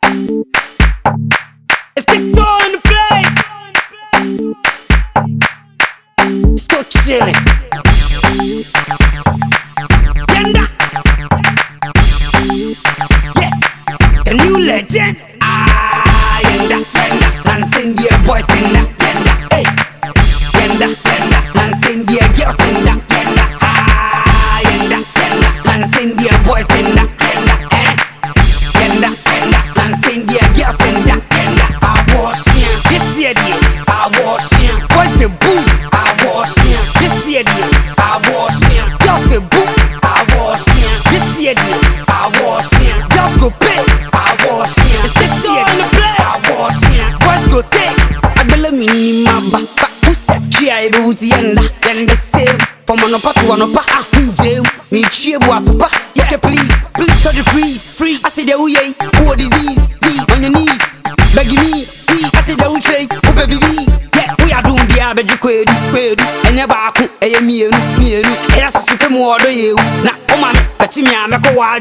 It's TikTok in the place. Still chillin'. Yenda. Yeah, the new legend. Yenda, Yenda. Lansindia boys in that. Yenda, hey. Yenda, Yenda. Lansindia girls in that. Yenda, Yenda, Yenda. Lansindia boys in that. Yenda, Yenda, Yenda. Lansindia girls in that. Yenda, I wash ya. This year, I wash ya. Boys the boots, I wash ya. This year, I wash ya. Girls the boot, I wash ya. This year, I wash ya. Girls go pay, I wash ya. It's this year in the place, I wash ya. Boys go take, I believe me in my back. Who said I do the end? Then the same from an upper to an upper. I jail me cheer papa. Yeah, please show the freeze. I say the way, who disease, on your knees, begging me. I say the way, oh baby, yeah, we are doing the average quid, and your back, and me, and that's a super more do you. Now, oh man, but you me, I'm a wadi.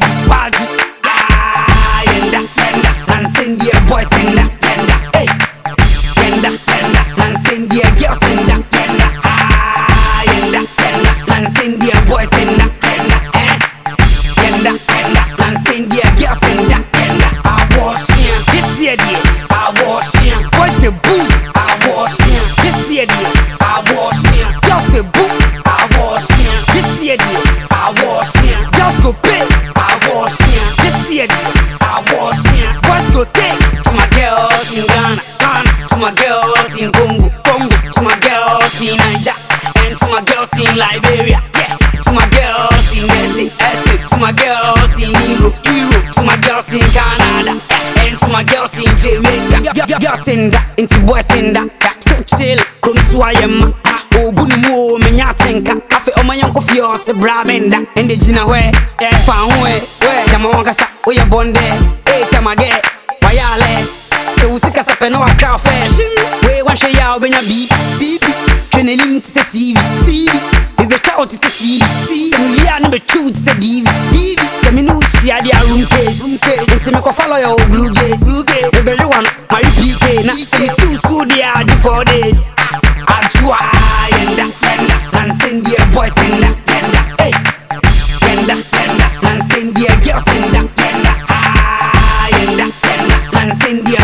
Yenda, Lansindia boys in that, Yenda, hey, Yenda, Lansindia girls in that, Yenda, Yenda, Lansindia boys in that, Yenda, Lansindia girls in that, Yenda, I wash ya. This year, I wash ya. Boys the boots, I wash ya. This year, I wash ya. Girls the boot, I wash ya. This year, I wash ya. Girls go pay, I wash ya. This year, I wash ya. Boys go take to my girls in Ghana, to my girls in Congo, to my girls in Niger, and to my girls in Liberia, yeah. To my girls in SA, to my girls in Europe, to my girls in Canada, and to my girls in Jamaica. Girls in that, into boys in that, still chill, come to I am. Oh, Bunimo, Menyatenka, Cafe on my uncle Fios, the Bramenda, and the Gina way, found where Yamawangasa, we are born there, come again, wireless. So we sick us up and our crowd fresh. We want to show when you beep, can you need to say TV? If the crowd is a TV, we are number 2 to say DV. So me know she had their room case. And say me go follow your blue gate. If you want my PK, now see so they are the 4 days. I try Yenda, Lansindia boys in that, Yenda, hey, Yenda, Lansindia girls in that, Yenda, Yenda, Lansindia